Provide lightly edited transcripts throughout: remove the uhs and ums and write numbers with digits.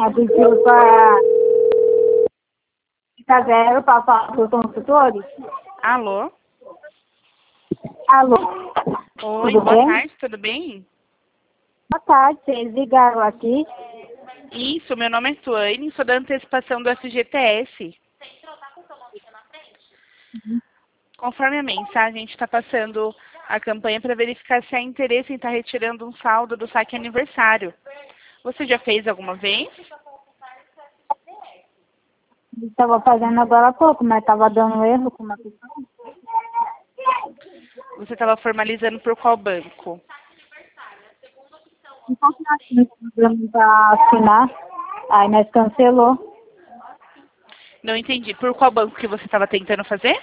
pediu para ficar zero para falar com os consultores. Alô? Alô? Oi, Tudo boa bem? tarde, tudo bem? Boa tarde, vocês ligaram aqui. Isso, meu nome é Suane, sou da antecipação do FGTS. Conforme a mensagem, a gente está passando a campanha para verificar se há interesse em estar retirando um saldo do saque aniversário. Você já fez alguma vez? Estava fazendo agora há pouco, mas estava dando erro com uma pessoa. Você estava formalizando por qual banco? Então, nós para assinar, aí nós cancelou. Não entendi. Por qual banco que você estava tentando fazer?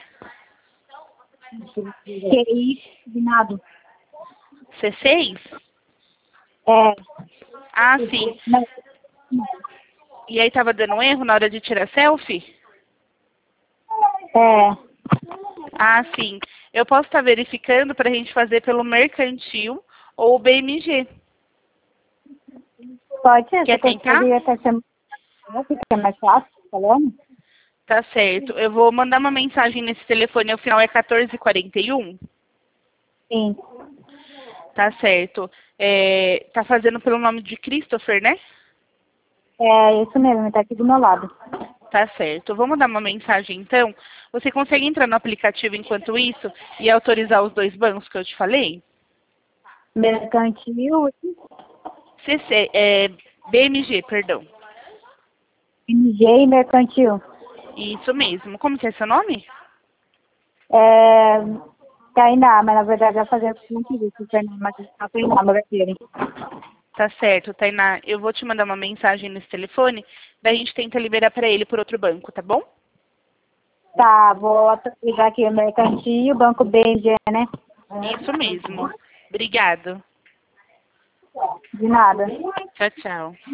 QI, combinado. C6? É, Ah, sim. não, E aí estava dando erro na hora de tirar selfie? é, Ah, sim. Eu posso estar verificando para a gente fazer pelo Mercantil ou BMG. pode ser, Quer você tentar? conseguiria até ser mais fácil, falando? Tá certo. Eu vou mandar uma mensagem nesse telefone, o final é 1441. Sim, Tá certo. Tá fazendo pelo nome de Christopher, né? é isso mesmo, está aqui do meu lado. Tá certo. Vou mandar uma mensagem então. Você consegue entrar no aplicativo enquanto isso e autorizar os dois bancos que eu te falei? Mercantil, CC, BMG, perdão. MG e mercantil. Isso mesmo. Como que é seu nome? É, Tainá, mas na verdade vai fazer muito isso, Tainá, mas a Tainá, meu filho. Tá certo, Tainá. Eu vou te mandar uma mensagem nesse telefone, daí a gente tenta liberar para ele por outro banco, tá bom? Tá, vou ligar aqui o mercantil, o banco BG, né? Isso mesmo. Obrigado. De nada. Tchau, tchau.